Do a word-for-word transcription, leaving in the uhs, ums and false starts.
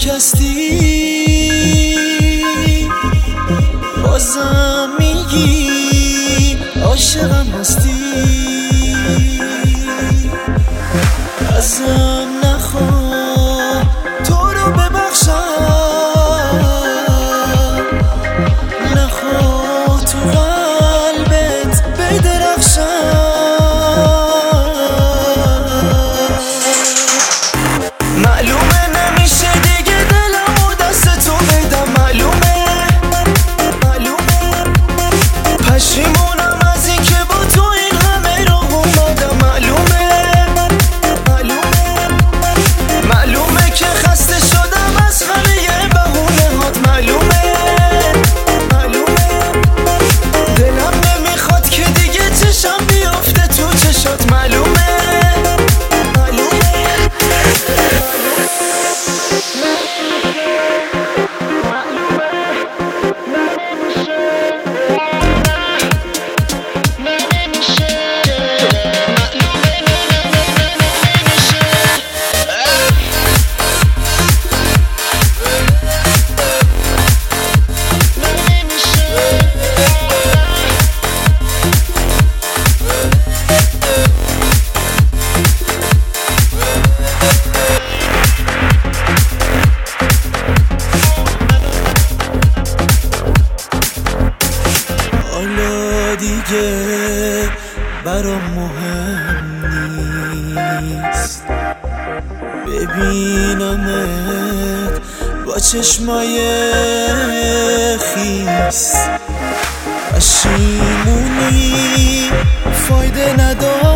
شکستی بازم میگی عاشقم هستی. ازم نخواه تو رو ببخشم، نخواه تو قلبت بدرخشم. معلومه نمیشه دیگه دلمو دست تو بدم، معلومه معلومه پشیمونم از این که با تو این همه رو اومدم. معلومه معلومه معلومه که خسته شدم از همه بهونه هات. معلومه معلومه دلم نمیخواد که دیگه چشم بیافته تو چشات. معلومه دیگه برام مهم نیست ببینمت با چشمای خیس. پشیمونی فایده نداره